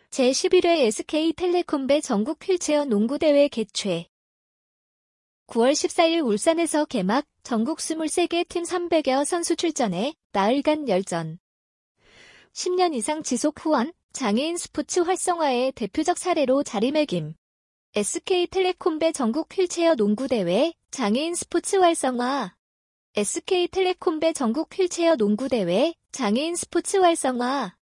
제11회 SK텔레콤배 전국 휠체어 농구대회 개최. 9월 14일 울산에서 개막, 전국 23개 팀 300여 선수 출전해 나흘간 열전. 10년 이상 지속 후원, 장애인 스포츠 활성화의 대표적 사례로 자리매김. SK텔레콤배 전국 휠체어 농구대회, 장애인 스포츠 활성화. SK텔레콤배 전국 휠체어 농구대회, 장애인 스포츠 활성화.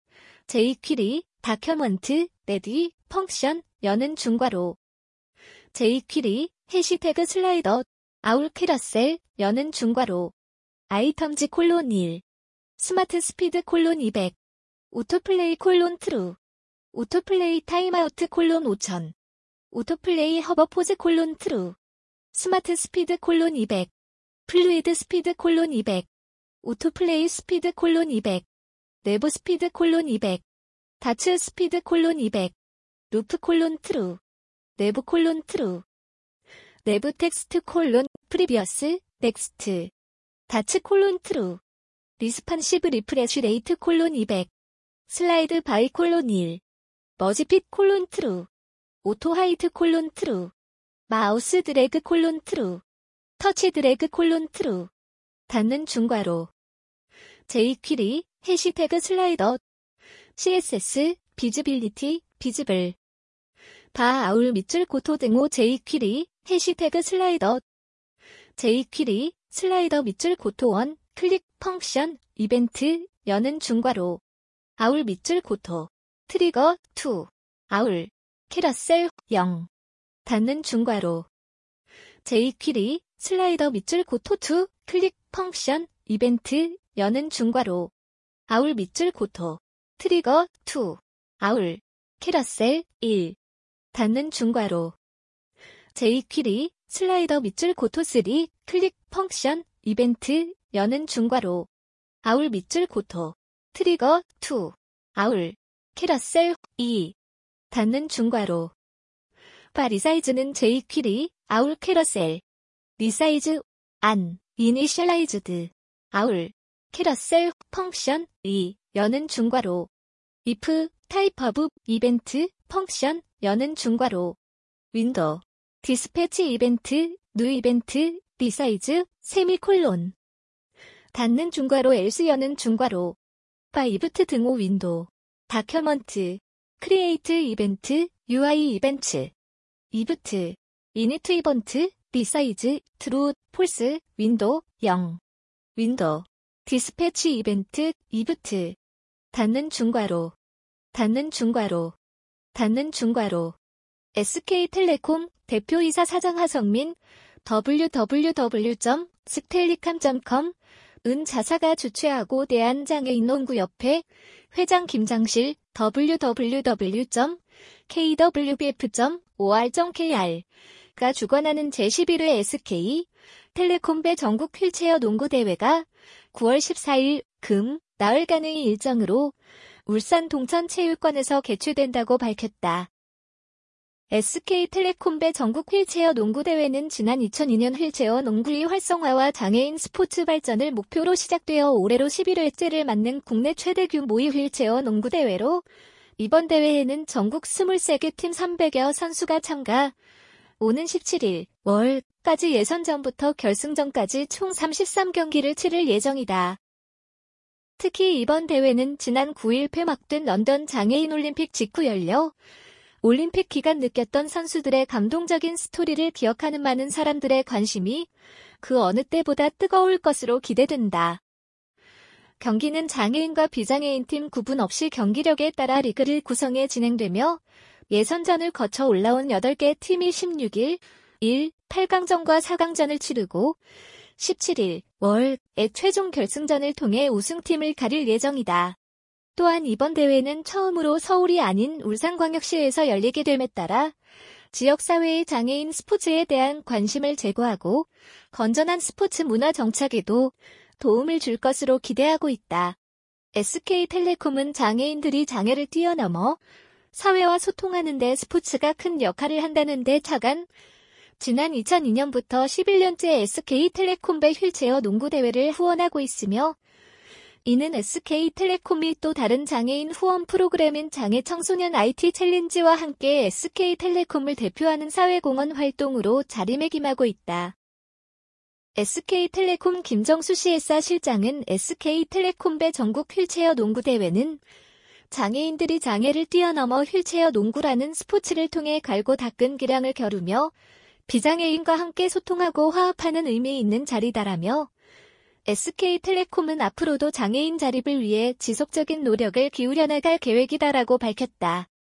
제이퀴리, 다큐먼트, 레디, 펑션, 여는 중괄호. 제이퀴리, 해시태그 슬라이더, 아울 캐러셀, 여는 중괄호. 아이텀즈 콜론 1. 스마트 스피드 콜론 200. 오토플레이 콜론 트루. 오토플레이 타임아우트 콜론 5000. 오토플레이 허버포즈 콜론 트루. 스마트 스피드 콜론 200. 플루이드 스피드 콜론 200. 오토플레이 스피드 콜론 200. 내부 스피드 콜론 200. 다츠 스피드 콜론 200. 루프 콜론 트루. 내부 콜론 트루. 내부 텍스트 콜론 프리비어스 넥스트. 다츠 콜론 트루. 리스판시브 리프레쉬 레이트 콜론 200. 슬라이드 바이 콜론 1. 머지핏 콜론 트루. 오토 하이트 콜론 트루. 마우스 드래그 콜론 트루. 터치 드래그 콜론 트루. 닫는 중괄호. 제이퀴리, 해시태그 슬라이더. CSS, 비즈빌리티, 비즈블. 바 아울 밑줄 고토 등호 제이퀴리, 해시태그 슬라이더. 제이퀴리, 슬라이더 밑줄 고토 1, 클릭, 펑션, 이벤트, 여는 중괄호. 아울 밑줄 고토. 트리거, 2. 아울. 캐러셀, 0. 닫는 중괄호. 제이퀴리, 슬라이더 밑줄 고토 2, 클릭, 펑션, 이벤트, 여는 중괄호. 아울 밑줄 고토. 트리거, 2. 아울. 캐러셀, 1. 닫는 중괄호. 제이퀴리, 슬라이더 밑줄 고토 3, 클릭, 펑션, 이벤트, 여는 중괄호. 아울 밑줄 고토. 트리거, 2. 아울. 캐러셀, 2. 닫는 중괄호. 바 리사이즈는 제이퀴리, 아울 캐러셀. 리사이즈, 안, 이니셜라이즈드. 아울. 캐러셀, 펑션, 2. 여는 중괄호. if, 타입 오브, 이벤트, 펑션, 여는 중괄호. 윈도우. 디스패치 이벤트, 뉴 이벤트, 리사이즈, 세미콜론. 닫는 중괄호 else 여는 중괄호. 바이브트 등호 윈도우. 다큐먼트. 크리에이트 이벤트, UI 이벤트. 이브트. 이니트 이벤트, 리사이즈, 트루, 폴스, 윈도우, 0. 윈도우. 디스패치 이벤트, 이브트. 닫는 중괄호. 닫는 중괄호. 닫는 중괄호. SK텔레콤 대표이사 사장 하성민 www.stellicam.com 은 자사가 주최하고 대한장애인농구협회 회장 김장실 www.kwbf.or.kr 가 주관하는 제11회 SK텔레콤배 전국 휠체어 농구대회가 9월 14일 금, 나흘간의 일정으로 울산 동천체육관에서 개최된다고 밝혔다. SK텔레콤배 전국 휠체어 농구대회는 지난 2002년 휠체어 농구의 활성화와 장애인 스포츠 발전을 목표로 시작되어 올해로 11회째를 맞는 국내 최대 규모의 휠체어 농구대회로 이번 대회에는 전국 23개 팀 300여 선수가 참가, 오는 17일, 월까지 예선전부터 결승전까지 총 33경기를 치를 예정이다. 특히 이번 대회는 지난 9일 폐막된 런던 장애인 올림픽 직후 열려 올림픽 기간 느꼈던 선수들의 감동적인 스토리를 기억하는 많은 사람들의 관심이 그 어느 때보다 뜨거울 것으로 기대된다. 경기는 장애인과 비장애인 팀 구분 없이 경기력에 따라 리그를 구성해 진행되며 예선전을 거쳐 올라온 8개 팀이 16일, 8강전과 4강전을 치르고 17일, 월에 최종 결승전을 통해 우승팀을 가릴 예정이다. 또한 이번 대회는 처음으로 서울이 아닌 울산광역시에서 열리게 됨에 따라 지역사회의 장애인 스포츠에 대한 관심을 제고하고 건전한 스포츠 문화 정착에도 도움을 줄 것으로 기대하고 있다. SK텔레콤은 장애인들이 장애를 뛰어넘어 사회와 소통하는 데 스포츠가 큰 역할을 한다는 데 착안, 지난 2002년부터 11년째 SK텔레콤배 휠체어 농구대회를 후원하고 있으며 이는 SK텔레콤이 또 다른 장애인 후원 프로그램인 장애 청소년 IT 챌린지와 함께 SK텔레콤을 대표하는 사회공헌 활동으로 자리매김하고 있다. SK텔레콤 김정수 CSA 실장은 SK텔레콤배 전국 휠체어 농구대회는 장애인들이 장애를 뛰어넘어 휠체어 농구라는 스포츠를 통해 갈고 닦은 기량을 겨루며 비장애인과 함께 소통하고 화합하는 의미 있는 자리다라며 SK텔레콤은 앞으로도 장애인 자립을 위해 지속적인 노력을 기울여 나갈 계획이다라고 밝혔다.